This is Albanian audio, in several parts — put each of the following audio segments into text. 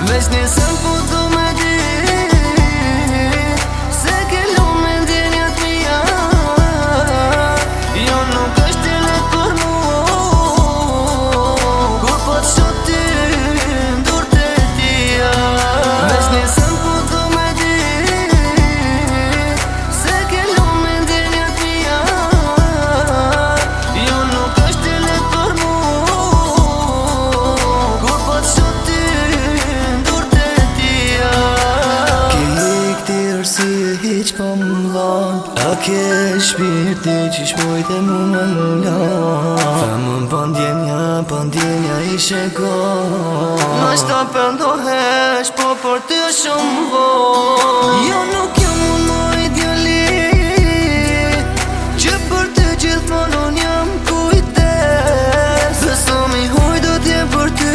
Veç nisën po du me di se ke lume ndjenjat mija. Jo nuk është e lehtë për mu kur po t'shoh ty ndurt e tia. Veç nisën po du me di se ke lume ndjenjat mija. Jo nuk është e lehtë për mu kur po t'shoh ty ndurt e tia. Ki këti arsye hiq po m'dhan, a ke shpirti që shmojt e mu më lan. Femën pandjenja ishe kon, nashta pëndohesh po për ty shumë von. Jo nuk jam unë më ideali që për ty gjithmonë unë jam kujdes. Beso mi huj do t'jem për ty,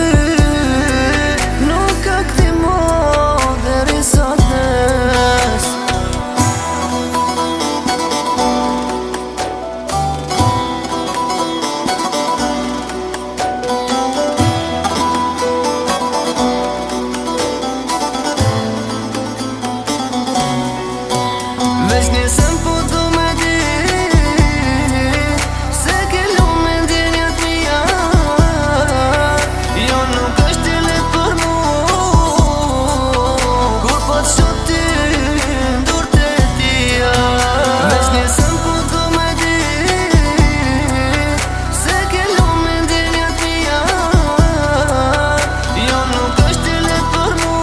nuk ka këti mo deri sa t'nes. Veç nisën po du me di se ke lume ndjenjat mija. Jo nuk është e lehtë për mu kur po t'shoh ty ndurt e tia. Veç nisën po du me di se ke lume ndjenjat mija. Jo nuk është e lehtë për mu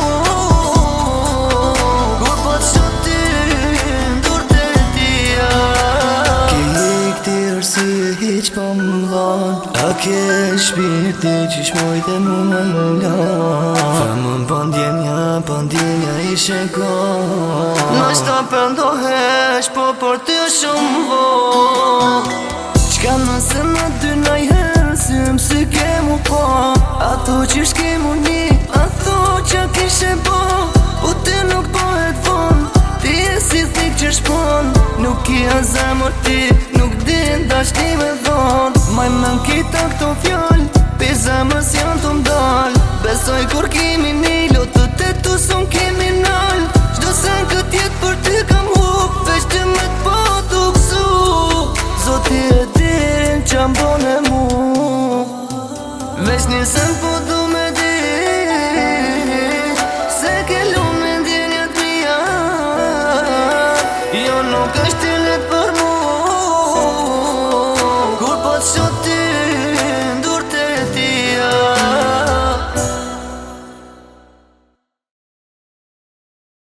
kur po t'shoh ty ndurt e tia. Ki këti arsye hiq po m'dhan, a ke shpirti që shmojt e mu më lan. Femën pandjenja ishe kon, nashta pëndohesh po për ty shumë von. Qka nëse në dy najherë sym si kemu po, ato që shkemu një, ato që kishe po. Po ty nuk pohet von, ti e si thik që shpon. Nuk i a zemër ti, nuk din dashni me dhon. Maj men kita këto fjall, pe zemës janë të mdal. Besoj kur kimi një lotët e tu son kriminal. Qdo sen kët jet për ty kam hup, veç të me t'po t'u gëzu. Zoti e din qa mbone mu, veç nisën po du me di se ke lume ndjenjat mija. Jo nuk është